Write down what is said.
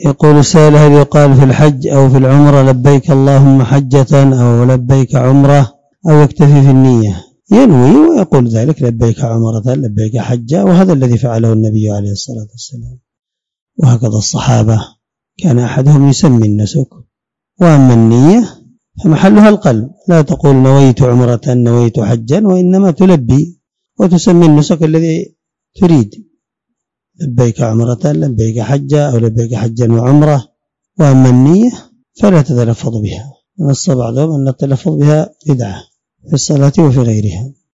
يقول السائل: هل يقال في الحج أو في العمرة لبيك اللهم حجة أو لبيك عمرة، أو يكتفي في النية؟ ينوي ويقول ذلك: لبيك عمرة لبيك حجة، وهذا الذي فعله النبي عليه الصلاة والسلام، وهكذا الصحابة كان أحدهم يسمي النسك. وأما النية فمحلها القلب، لا تقول نويت عمرة نويت حجا، وإنما تلبي وتسمي النسك الذي تريد: لبيك عمرة لبيك حجة أو لبيك حجا وعمرة. وأما النية فلا تتلفظ بها، نص بعضهم أن التلفظ بها بدعة في الصلاة وفي غيرها.